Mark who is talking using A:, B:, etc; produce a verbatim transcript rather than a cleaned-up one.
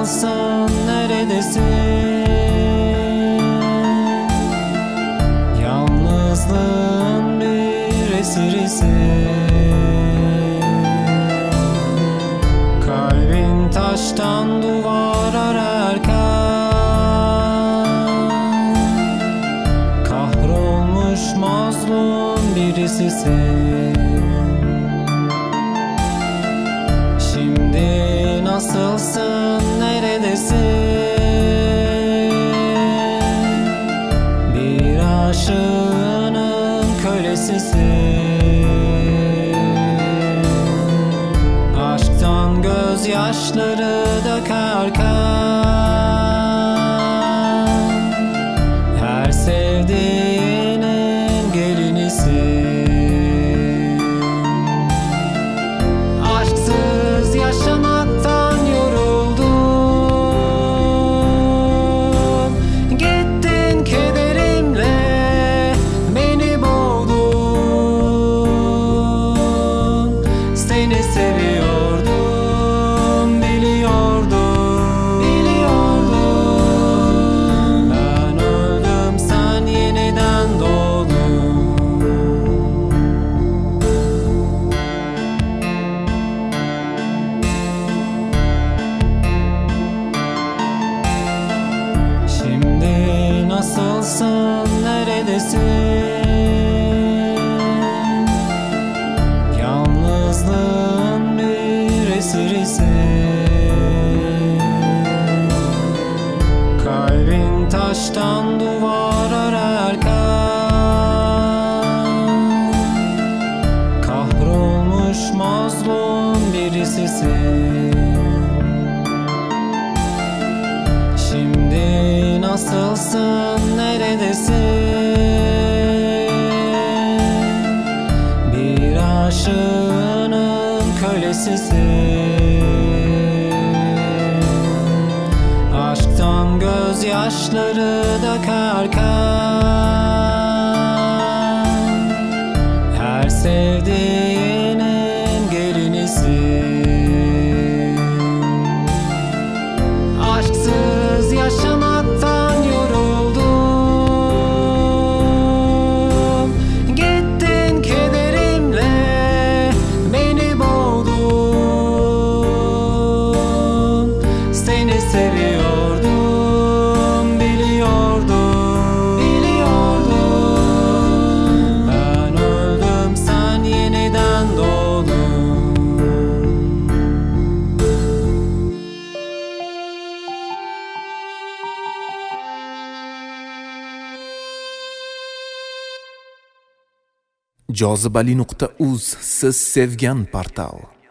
A: nasılsın, neredesin? Yalnızlığın bir esirisin. Kalbin taştan duvar ararken kahrolmuş mazlum birisisin. Şimdi nasılsın, neredesin? Bir aşığının kölesisin. Aşktan gözyaşları dökerken her sevdiğinin gelinisin. Aşksız yaşamaktan yoruldum. Gittin kederimle beni boğdun. Seni seviyordum, biliyordum, biliyordum. Ben öldüm, sen yeniden doğdun. Şimdi nasılsın, neredesin? Yalnızlığın bir esirisin. Kalbin taştan duvar ararken kahrolmuş mazlum birisisin. Şimdi nasılsın, neredesin? Bir aşığının kölesisin. Aşktan gözyaşları dökerken her sevdiğinin gelinisin. Aşksız yaşamaktan yoruldum. Gittin kederimle beni boğdun. Seni seviyordum, biliyordum, biliyordum. Ben öldüm, sen yeniden doğdun.
B: jozibali nuqta uz siz sevgan portal.